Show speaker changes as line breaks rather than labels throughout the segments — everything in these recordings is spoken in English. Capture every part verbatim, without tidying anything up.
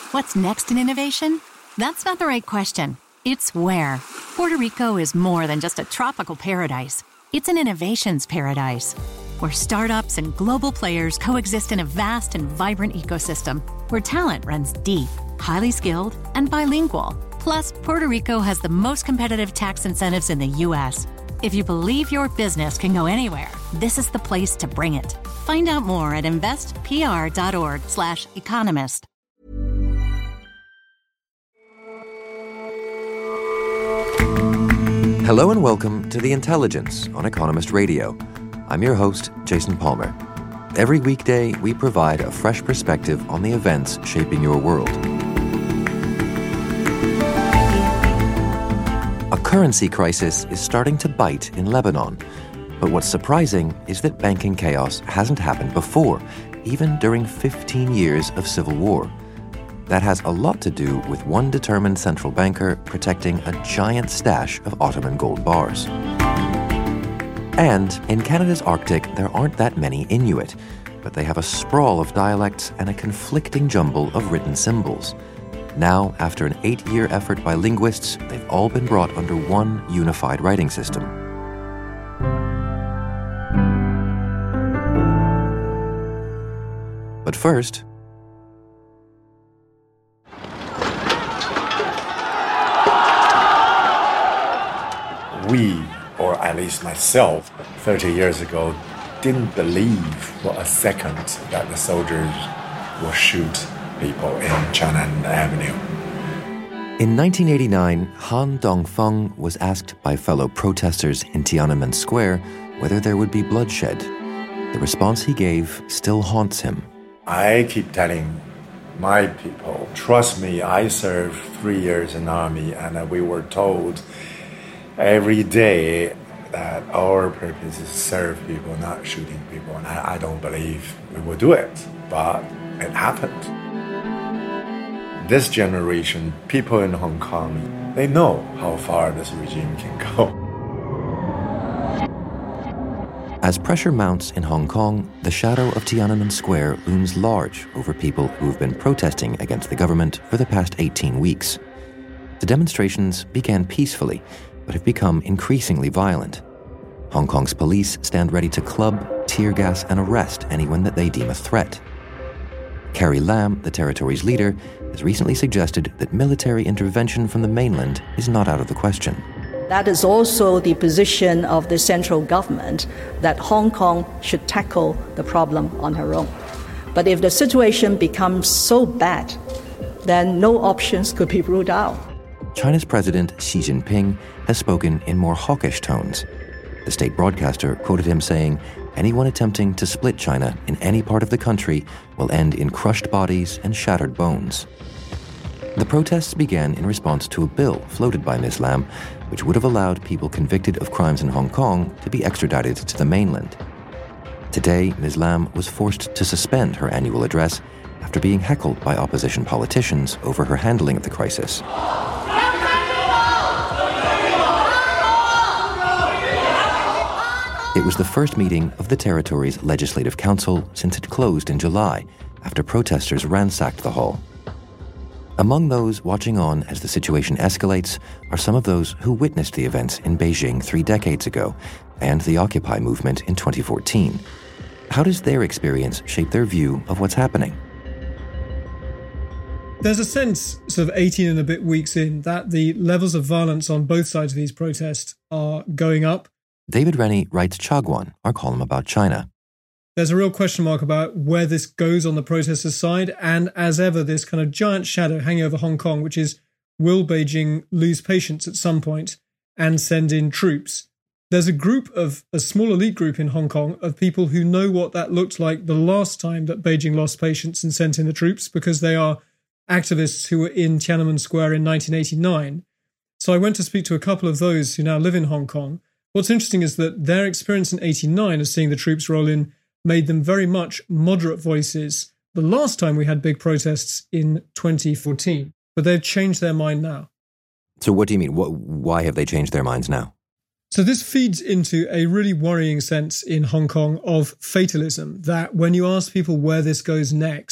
What's next in innovation? That's not the right question. It's where. Puerto Rico is more than just a tropical paradise. It's an innovations paradise, where startups and global players coexist in a vast and vibrant ecosystem, where talent runs deep, highly skilled, and bilingual. Plus, Puerto Rico has the most competitive tax incentives in the U S. If you believe your business can go anywhere, this is the place to bring it. Find out more at investpr.org slash economist.
Hello and welcome to The Intelligence on Economist Radio. I'm your host, Jason Palmer. Every weekday, we provide a fresh perspective on the events shaping your world. A currency crisis is starting to bite in Lebanon. But what's surprising is that banking chaos hasn't happened before, even during fifteen years of civil war. That has a lot to do with one determined central banker protecting a giant stash of Ottoman gold bars. And in Canada's Arctic, there aren't that many Inuit, but they have a sprawl of dialects and a conflicting jumble of written symbols. Now, after an eight-year effort by linguists, they've all been brought under one unified writing system. But first,
we, or at least myself, thirty years ago, didn't believe for a second that the soldiers will shoot people in Chang'an Avenue.
In nineteen eighty-nine, Han Dongfeng was asked by fellow protesters in Tiananmen Square whether there would be bloodshed. The response he gave still haunts him.
I keep telling my people, trust me, I served three years in the army, and we were told every day that our purpose is to serve people, not shooting people. And I, I don't believe we will do it, but it happened. This generation, people in Hong Kong, they know how far this regime can go.
As pressure mounts in Hong Kong, the shadow of Tiananmen Square looms large over people who've been protesting against the government for the past eighteen weeks. The demonstrations began peacefully, but have become increasingly violent. Hong Kong's police stand ready to club, tear gas, and arrest anyone that they deem a threat. Carrie Lam, the territory's leader, has recently suggested that military intervention from the mainland is not out of the question.
That is also the position of the central government, that Hong Kong should tackle the problem on her own. But if the situation becomes so bad, then no options could be ruled out.
China's President Xi Jinping has spoken in more hawkish tones. The state broadcaster quoted him saying, "Anyone attempting to split China in any part of the country will end in crushed bodies and shattered bones." The protests began in response to a bill floated by Miz Lam, which would have allowed people convicted of crimes in Hong Kong to be extradited to the mainland. Today, Miz Lam was forced to suspend her annual address after being heckled by opposition politicians over her handling of the crisis. It was the first meeting of the territory's Legislative Council since it closed in July, after protesters ransacked the hall. Among those watching on as the situation escalates are some of those who witnessed the events in Beijing three decades ago and the Occupy movement in twenty fourteen. How does their experience shape their view of what's happening?
There's a sense, sort of eighteen and a bit weeks in, that the levels of violence on both sides of these protests are going up.
David Rennie writes Chaguan, our column about China.
There's a real question mark about where this goes on the protesters' side, and as ever, this kind of giant shadow hanging over Hong Kong, which is, will Beijing lose patience at some point and send in troops? There's a group of, a small elite group in Hong Kong of people who know what that looked like the last time that Beijing lost patience and sent in the troops, because they are activists who were in Tiananmen Square in nineteen eighty-nine. So I went to speak to a couple of those who now live in Hong Kong. What's interesting is that their experience in eighty-nine of seeing the troops roll in made them very much moderate voices the last time we had big protests in twenty fourteen. But they've changed their mind now.
So what do you mean? What, why have they changed their minds now?
So this feeds into a really worrying sense in Hong Kong of fatalism, that when you ask people where this goes next,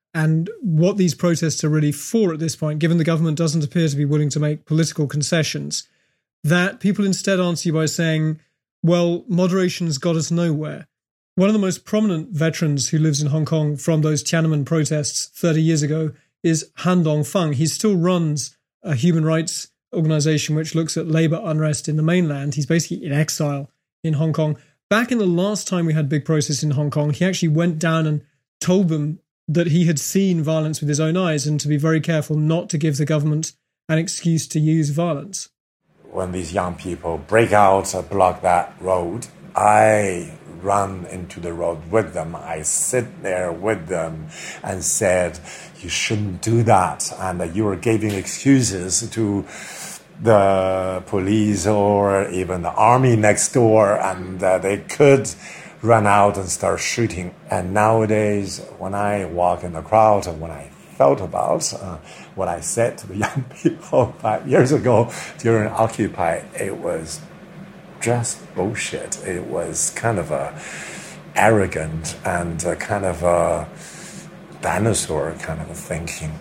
and what these protests are really for at this point, given the government doesn't appear to be willing to make political concessions, that people instead answer you by saying, well, moderation's got us nowhere. One of the most prominent veterans who lives in Hong Kong from those Tiananmen protests thirty years ago is Han Dongfeng. He still runs a human rights organization which looks at labor unrest in the mainland. He's basically in exile in Hong Kong. Back in the last time we had big protests in Hong Kong, he actually went down and told them that he had seen violence with his own eyes and to be very careful not to give the government an excuse to use violence.
When these young people break out, uh, block that road, I run into the road with them. I sit there with them and said, you shouldn't do that. And uh, you are giving excuses to the police or even the army next door, and uh, they could run out and start shooting. And nowadays, when I walk in the crowd and when I felt about uh, what I said to the young people five years ago during Occupy, it was just bullshit. It was kind of a arrogant and a kind of a dinosaur kind of a thinking.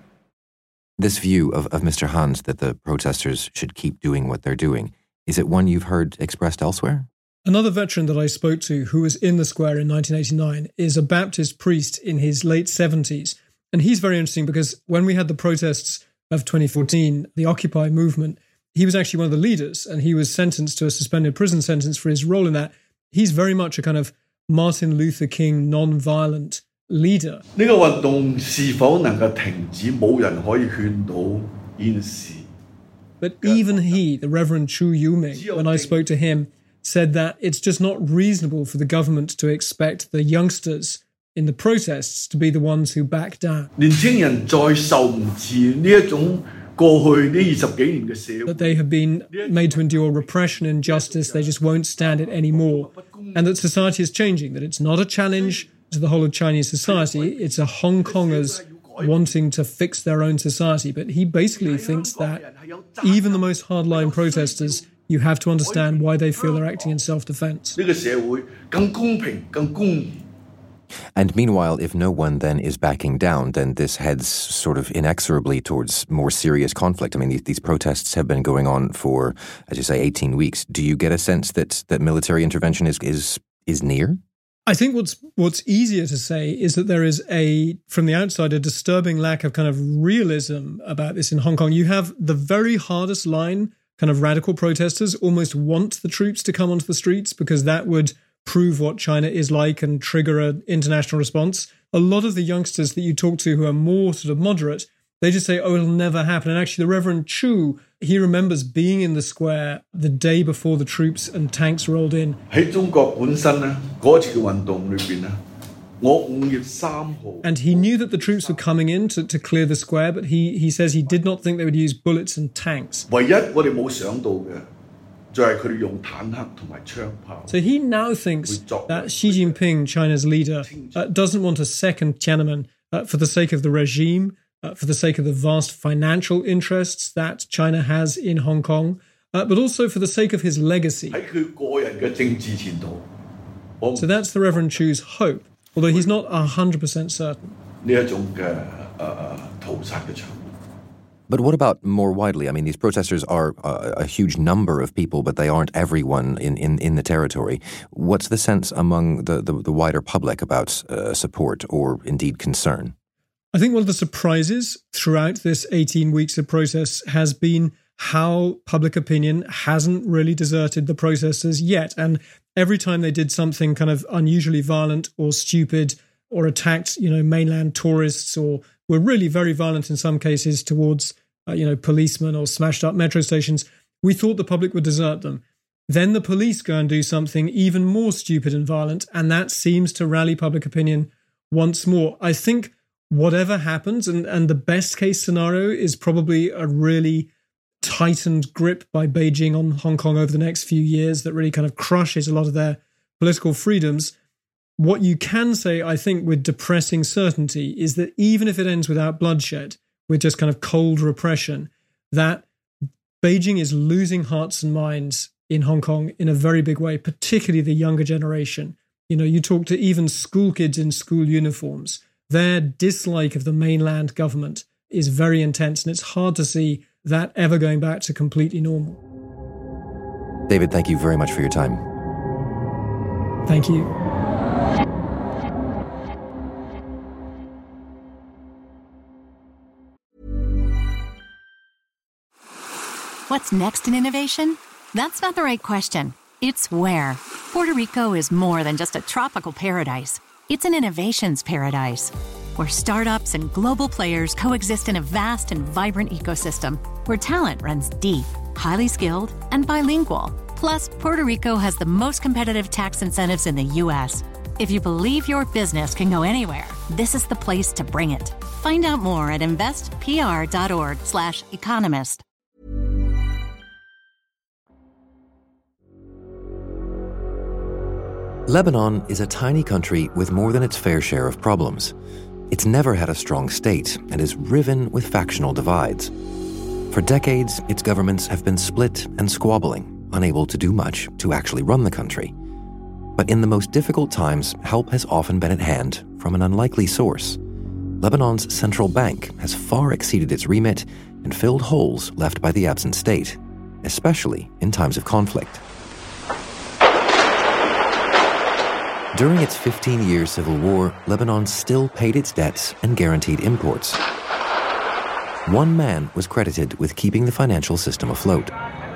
This view of, of Mister Han's that the protesters should keep doing what they're doing, is it one you've heard expressed elsewhere?
Another veteran that I spoke to who was in the square in nineteen eighty-nine is a Baptist priest in his late seventies. And he's very interesting because when we had the protests of twenty fourteen, the Occupy movement, he was actually one of the leaders and he was sentenced to a suspended prison sentence for his role in that. He's very much a kind of Martin Luther King non-violent leader.
呢個運動是否能夠停止，冇人可以勸到現時。
But even he, the Reverend Chu Yuming, when I spoke to him, said that it's just not reasonable for the government to expect the youngsters in the protests to be the ones who back down.
年青人再受唔住呢一種過去呢二十幾年嘅社會。
That they have been made to endure repression and injustice, they just won't stand it anymore. And that society is changing, that it's not a challenge to the whole of Chinese society, it's a Hong Kongers wanting to fix their own society. But he basically thinks that even the most hardline protesters, you have to understand why they feel they're acting in self-defense.
呢個社會更公平、更公義。
And meanwhile, if no one then is backing down, then this heads sort of inexorably towards more serious conflict. I mean, these, these protests have been going on for, as you say, eighteen weeks. Do you get a sense that, that military intervention is, is, is near?
I think what's what's easier to say is that there is a, from the outside, a disturbing lack of kind of realism about this in Hong Kong. You have the very hardest line, kind of radical protesters almost want the troops to come onto the streets because that would prove what China is like and trigger an international response. A lot of the youngsters that you talk to who are more sort of moderate, they just say, oh, it'll never happen. And actually the Reverend Chu, he remembers being in the square the day before the troops and tanks rolled in.
喺中國本身咧，嗰次嘅運動裏邊咧，我五月三號。
And he knew that the troops were coming in to, to clear the square, but he, he says he did not think they would use bullets and tanks.
唯一我哋冇想到嘅，就係佢哋用坦克同埋槍炮。
So he now thinks that Xi Jinping, China's leader, uh, doesn't want a second Tiananmen uh, for the sake of the regime, uh, for the sake of the vast financial interests that China has in Hong Kong, uh, but also for the sake of his legacy.
喺佢個人嘅政治前途，我唔
So that's the Reverend Chu's hope, although he's not one hundred percent certain.
呢一種嘅誒屠殺嘅場。
But what about more widely? I mean, these protesters are uh, a huge number of people, but they aren't everyone in, in, in the territory. What's the sense among the, the, the wider public about uh, support or indeed concern?
I think one of the surprises throughout this eighteen weeks of protests has been how public opinion hasn't really deserted the protesters yet. And every time they did something kind of unusually violent or stupid or attacked, you know, mainland tourists or were really very violent in some cases towards, uh, you know, policemen or smashed up metro stations, we thought the public would desert them. Then the police go and do something even more stupid and violent, and that seems to rally public opinion once more. I think whatever happens, and, and the best case scenario is probably a really tightened grip by Beijing on Hong Kong over the next few years that really kind of crushes a lot of their political freedoms. What you can say, I think, with depressing certainty is that even if it ends without bloodshed, with just kind of cold repression, that Beijing is losing hearts and minds in Hong Kong in a very big way, particularly the younger generation. You know, you talk to even school kids in school uniforms. their dislike of the mainland government is very intense, and it's hard to see that ever going back to completely normal.
David, thank you very much for your time.
Thank you.
What's next in innovation? That's not the right question. It's where. Puerto Rico is more than just a tropical paradise. It's an innovations paradise, where startups and global players coexist in a vast and vibrant ecosystem, where talent runs deep, highly skilled, and bilingual. Plus, Puerto Rico has the most competitive tax incentives in the U S. If you believe your business can go anywhere, this is the place to bring it. Find out more at investpr.org slash economist.
Lebanon is a tiny country with more than its fair share of problems. It's never had a strong state and is riven with factional divides. For decades, its governments have been split and squabbling, unable to do much to actually run the country. But in the most difficult times, help has often been at hand from an unlikely source. Lebanon's central bank has far exceeded its remit and filled holes left by the absent state, especially in times of conflict. During its fifteen-year civil war, Lebanon still paid its debts and guaranteed imports. One man was credited with keeping the financial system afloat.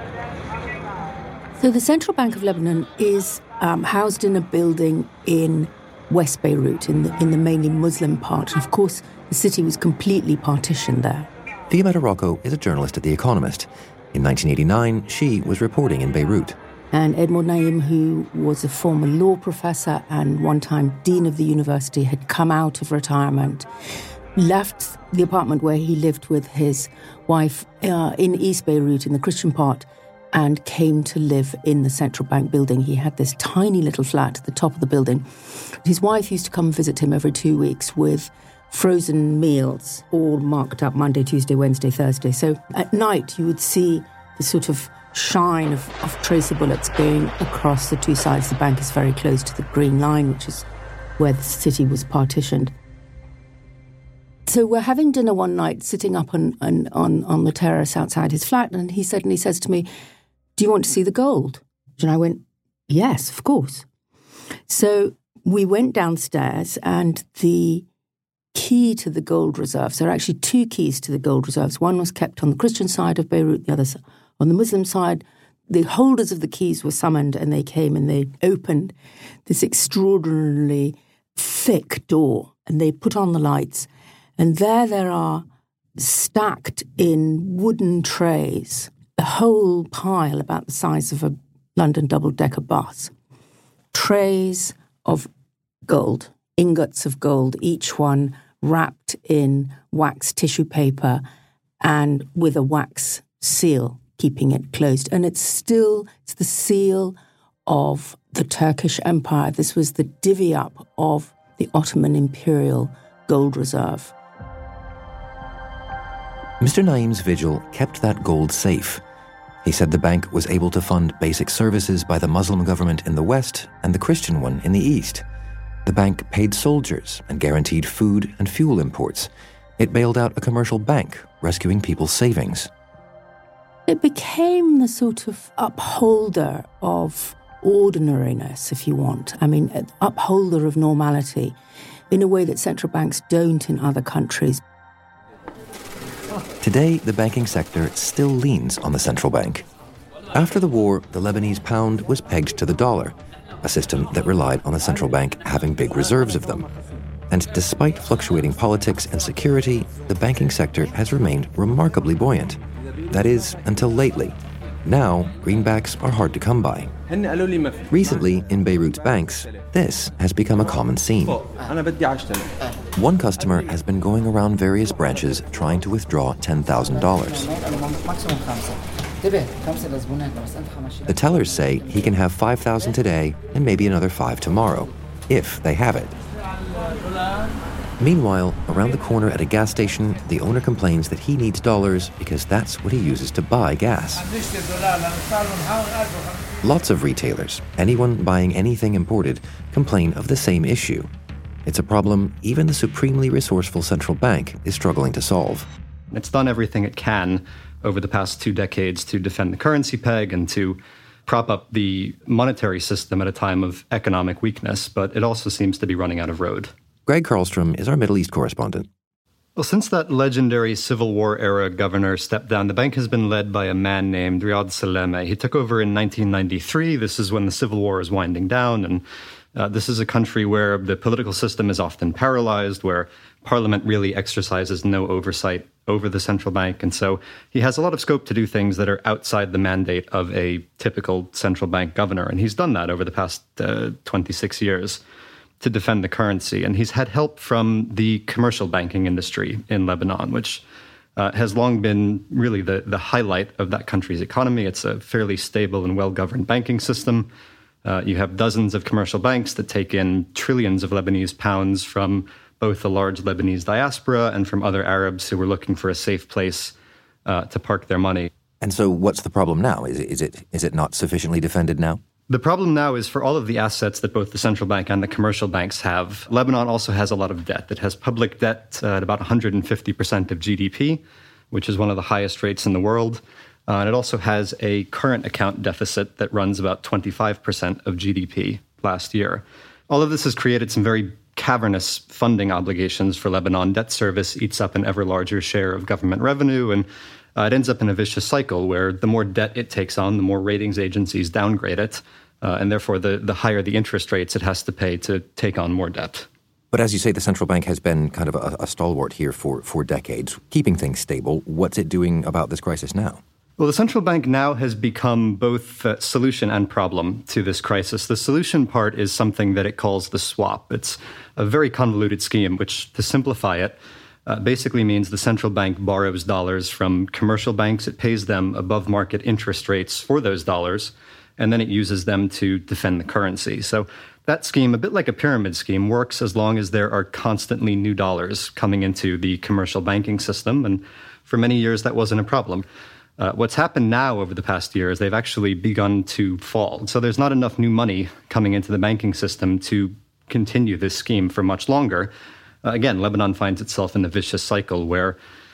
So the Central Bank of Lebanon is um, housed in a building in West Beirut, in the, in the mainly Muslim part. And of course, the city was completely partitioned there.
Fiametta Rocco is a journalist at The Economist. In nineteen eighty-nine, she was reporting in Beirut.
And Edmond Naim, who was a former law professor and one-time dean of the university, had come out of retirement, left the apartment where he lived with his wife uh, in East Beirut, in the Christian part, and came to live in the Central Bank building. He had this tiny little flat at the top of the building. His wife used to come visit him every two weeks with frozen meals, all marked up Monday, Tuesday, Wednesday, Thursday. So at night you would see the sort of shine of, of tracer bullets going across the two sides. The bank is very close to the Green Line, which is where the city was partitioned. So we're having dinner one night, sitting up on, on, on, on the terrace outside his flat, and he said, and he says to me, "Do you want to see the gold?" And I went, "Yes, of course." So we went downstairs, and the key to the gold reserves, there are actually two keys to the gold reserves. One was kept on the Christian side of Beirut, the other on the Muslim side. The holders of the keys were summoned, and they came and they opened this extraordinarily thick door, and they put on the lights. And there there are, stacked in wooden trays, a whole pile about the size of a London double-decker bus, trays of gold, ingots of gold, each one wrapped in wax tissue paper and with a wax seal keeping it closed. And it's still, it's the seal of the Turkish Empire. This was the divvy up of the Ottoman Imperial Gold Reserve.
Mister Naim's vigil kept that gold safe. He said the bank was able to fund basic services by the Muslim government in the West and the Christian one in the East. The bank paid soldiers and guaranteed food and fuel imports. It bailed out a commercial bank, rescuing people's savings.
It became the sort of upholder of ordinariness, if you want. I mean, an upholder of normality in a way that central banks don't in other countries.
Today, the banking sector still leans on the central bank. After the war, the Lebanese pound was pegged to the dollar, a system that relied on the central bank having big reserves of them. And despite fluctuating politics and security, the banking sector has remained remarkably buoyant. That is, until lately. Now, greenbacks are hard to come by. Recently, in Beirut's banks, this has become a common scene. One customer has been going around various branches trying to withdraw ten thousand dollars. The tellers say he can have five thousand dollars today and maybe another five tomorrow, if they have it. Meanwhile, around the corner at a gas station, the owner complains that he needs dollars because that's what he uses to buy gas. Lots of retailers, anyone buying anything imported, complain of the same issue. It's a problem even the supremely resourceful central bank is struggling to solve.
It's done everything it can over the past two decades to defend the currency peg and to prop up the monetary system at a time of economic weakness, but it also seems to be running out of road.
Greg Karlstrom is our Middle East correspondent.
Well, since that legendary Civil War-era governor stepped down, the bank has been led by a man named Riyad Salameh. He took over in nineteen ninety-three. This is when the Civil War is winding down, and uh, this is a country where the political system is often paralyzed, where Parliament really exercises no oversight over the central bank. And so he has a lot of scope to do things that are outside the mandate of a typical central bank governor. And he's done that over the past uh, twenty-six years. To defend the currency. And he's had help from the commercial banking industry in Lebanon, which uh, has long been really the, the highlight of that country's economy. It's a fairly stable and well-governed banking system. Uh, you have dozens of commercial banks that take in trillions of Lebanese pounds from both the large Lebanese diaspora and from other Arabs who were looking for a safe place uh, to park their money.
And so what's the problem now? Is it, is it, is it not sufficiently defended now?
The problem now is for all of the assets that both the central bank and the commercial banks have, Lebanon also has a lot of debt. It has public debt uh, at about one hundred fifty percent of G D P, which is one of the highest rates in the world. Uh, and it also has a current account deficit that runs about twenty-five percent of G D P last year. All of this has created some very cavernous funding obligations for Lebanon. Debt service eats up an ever larger share of government revenue, and Uh, it ends up in a vicious cycle where the more debt it takes on, the more ratings agencies downgrade it, uh, and therefore the, the higher the interest rates it has to pay to take on more debt.
But as you say, the central bank has been kind of a, a stalwart here for, for decades, keeping things stable. What's it doing about this crisis now?
Well, the central bank now has become both uh, solution and problem to this crisis. The solution part is something that it calls the swap. It's a very convoluted scheme, which, to simplify it, Uh, basically means the central bank borrows dollars from commercial banks. It pays them above market interest rates for those dollars, and then it uses them to defend the currency. So that scheme, a bit like a pyramid scheme, works as long as there are constantly new dollars coming into the commercial banking system. And for many years, that wasn't a problem. Uh, what's happened now over the past year is they've actually begun to fall. So there's not enough new money coming into the banking system to continue this scheme for much longer. Uh, again, Lebanon finds itself in a vicious cycle where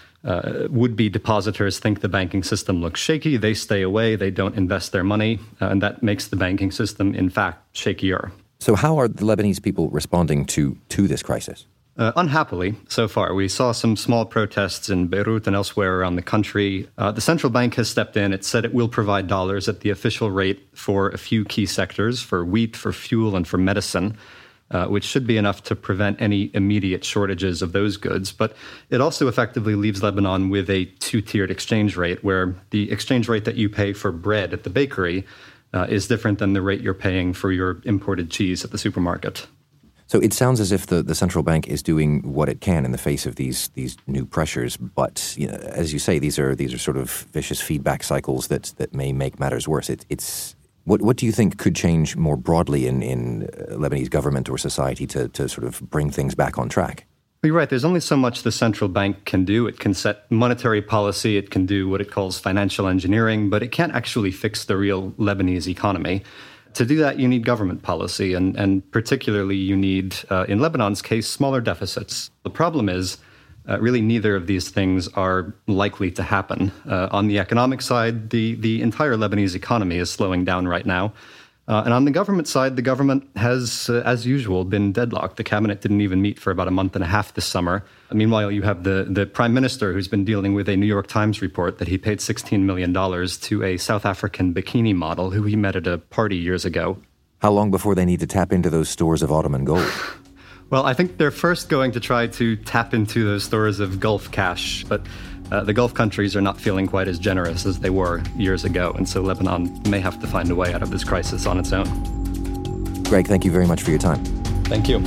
uh, would-be depositors think the banking system looks shaky, they stay away, they don't invest their money, uh, and that makes the banking system, in fact, shakier.
So how are the Lebanese people responding to, to this crisis?
Uh, unhappily, so far. We saw some small protests in Beirut and elsewhere around the country. Uh, the central bank has stepped in. It said it will provide dollars at the official rate for a few key sectors, for wheat, for fuel, and for medicine. Uh, which should be enough to prevent any immediate shortages of those goods. But it also effectively leaves Lebanon with a two-tiered exchange rate, where the exchange rate that you pay for bread at the bakery uh, is different than the rate you're paying for your imported cheese at the supermarket.
So it sounds as if the, the central bank is doing what it can in the face of these these new pressures. But you know, as you say, these are these are sort of vicious feedback cycles that that may make matters worse. It, it's What what do you think could change more broadly in, in Lebanese government or society to, to sort of bring things back on track?
You're right. There's only so much the central bank can do. It can set monetary policy. It can do what it calls financial engineering, but it can't actually fix the real Lebanese economy. To do that, you need government policy, and, and particularly you need, uh, in Lebanon's case, smaller deficits. The problem is Uh, really, neither of these things are likely to happen. Uh, on the economic side, the, the entire Lebanese economy is slowing down right now. Uh, and on the government side, the government has, uh, as usual, been deadlocked. The cabinet didn't even meet for about a month and a half this summer. Meanwhile, you have the, the prime minister who's been dealing with a New York Times report that he paid sixteen million dollars to a South African bikini model who he met at a party years ago.
How long before they need to tap into those stores of Ottoman gold?
Well, I think they're first going to try to tap into those stores of Gulf cash, but uh, the Gulf countries are not feeling quite as generous as they were years ago, and so Lebanon may have to find a way out of this crisis on its own.
Greg, thank you very much for your time.
Thank you.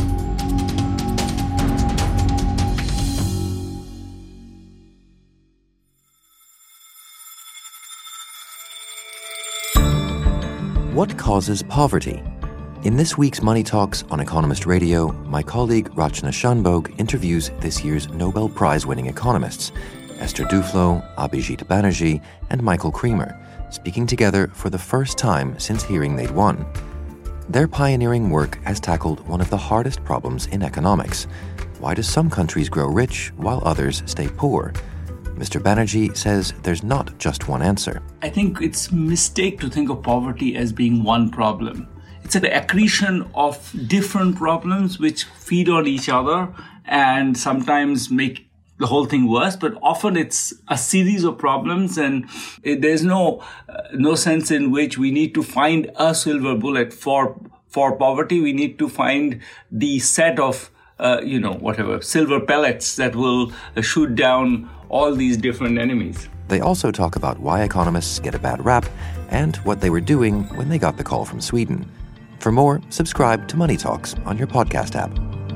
What causes poverty? In this week's Money Talks on Economist Radio, my colleague Rachna Shanbhogue interviews this year's Nobel Prize-winning economists, Esther Duflo, Abhijit Banerjee, and Michael Kremer, speaking together for the first time since hearing they'd won. Their pioneering work has tackled one of the hardest problems in economics. Why do some countries grow rich while others stay poor? Mister Banerjee says there's not just one answer.
I think it's a mistake to think of poverty as being one problem. It's an accretion of different problems which feed on each other and sometimes make the whole thing worse, but often it's a series of problems, and it, there's no uh, no sense in which we need to find a silver bullet for for poverty. We need to find the set of uh, you know whatever silver pellets that will uh, shoot down all these different enemies.
They also talk about why economists get a bad rap and what they were doing when they got the call from Sweden. For more, subscribe to Money Talks on your podcast app.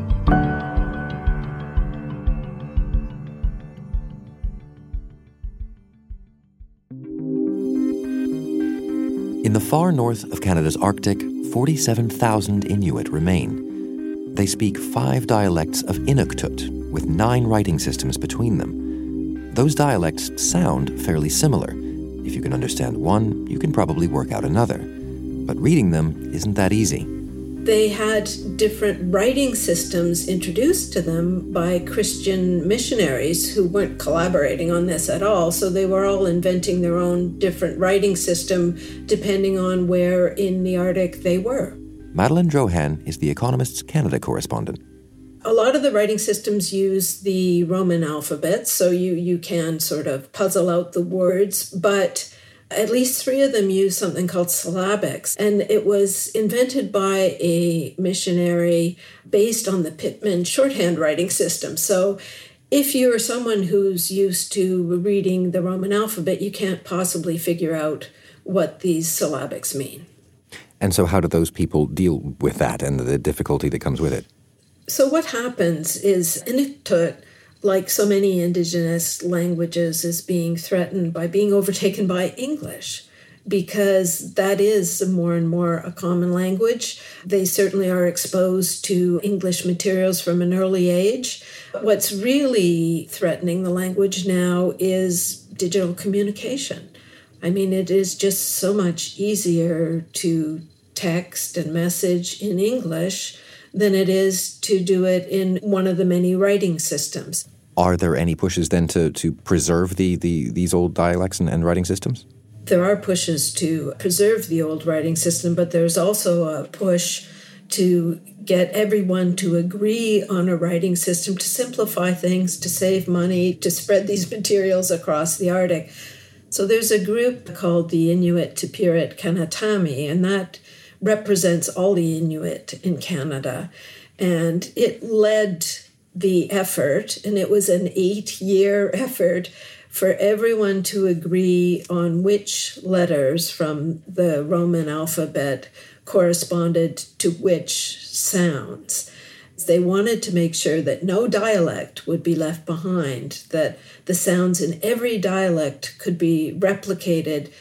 In the far north of Canada's Arctic, forty-seven thousand Inuit remain. They speak five dialects of Inuktitut, with nine writing systems between them. Those dialects sound fairly similar. If you can understand one, you can probably work out another. But reading them isn't that easy.
They had different writing systems introduced to them by Christian missionaries who weren't collaborating on this at all. So they were all inventing their own different writing system depending on where in the Arctic they were.
Madeleine Drohan is The Economist's Canada correspondent.
A lot of the writing systems use the Roman alphabet, so you, you can sort of puzzle out the words, but at least three of them use something called syllabics, and it was invented by a missionary based on the Pitman shorthand writing system. So if you're someone who's used to reading the Roman alphabet, you can't possibly figure out what these syllabics mean.
And so how do those people deal with that and the difficulty that comes with it?
So what happens is Inuktitut, like so many indigenous languages, is being threatened by being overtaken by English, because that is more and more a common language. They certainly are exposed to English materials from an early age. What's really threatening the language now is digital communication. I mean, it is just so much easier to text and message in English than it is to do it in one of the many writing systems.
Are there any pushes then to, to preserve the, the these old dialects and, and writing systems?
There are pushes to preserve the old writing system, but there's also a push to get everyone to agree on a writing system to simplify things, to save money, to spread these materials across the Arctic. So there's a group called the Inuit Tipirit Kanatami, and that represents all the Inuit in Canada. And it led the effort, and it was an eight-year effort for everyone to agree on which letters from the Roman alphabet corresponded to which sounds. They wanted to make sure that no dialect would be left behind, that the sounds in every dialect could be replicated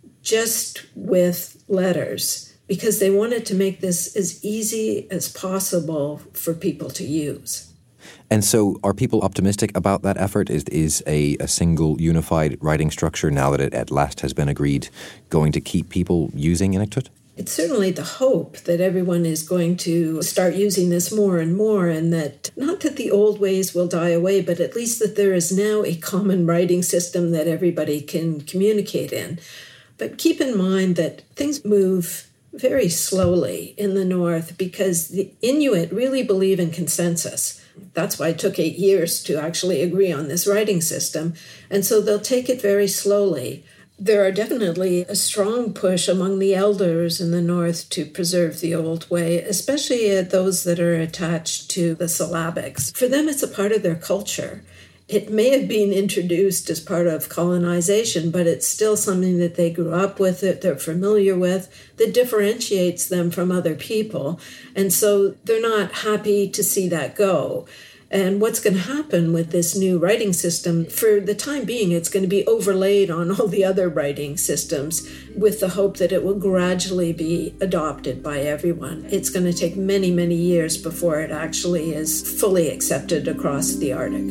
just with letters, because they wanted to make this as easy as possible for people to use.
And so are people optimistic about that effort? Is is a, a single unified writing structure, now that it at last has been agreed, going to keep people using Inuktitut?
It's certainly the hope that everyone is going to start using this more and more, and that not that the old ways will die away, but at least that there is now a common writing system that everybody can communicate in. But keep in mind that things move very slowly in the north because the Inuit really believe in consensus. That's why it took eight years to actually agree on this writing system. And so they'll take it very slowly. There are definitely a strong push among the elders in the north to preserve the old way, especially those that are attached to the syllabics. For them, it's a part of their culture. It may have been introduced as part of colonization, but it's still something that they grew up with, that they're familiar with, that differentiates them from other people. And so they're not happy to see that go. And what's going to happen with this new writing system, for the time being, it's going to be overlaid on all the other writing systems with the hope that it will gradually be adopted by everyone. It's going to take many, many years before it actually is fully accepted across the Arctic.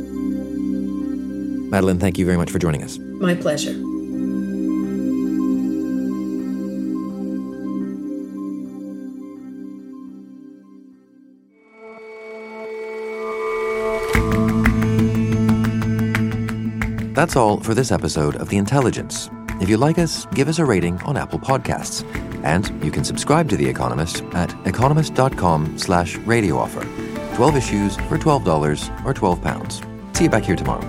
Madeleine, thank you very much for joining us.
My pleasure.
That's all for this episode of The Intelligence. If you like us, give us a rating on Apple Podcasts. And you can subscribe to The Economist at economist.com slash radio offer. twelve issues for twelve dollars or twelve pounds. See you back here tomorrow.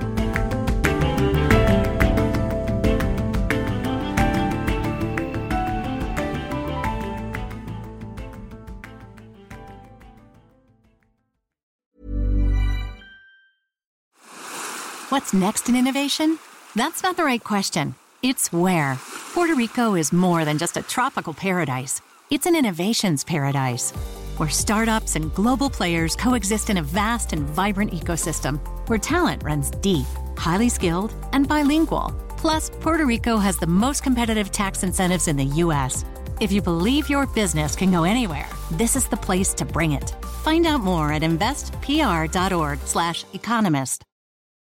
What's next in innovation? That's not the right question. It's where. Puerto Rico is more than just a tropical paradise. It's an innovations paradise, where startups and global players coexist in a vast and vibrant ecosystem, where talent runs deep, highly skilled, and bilingual. Plus, Puerto Rico has the most competitive tax incentives in the U S. If you believe your business can go anywhere, this is the place to bring it. Find out more at investpr.org slash economist.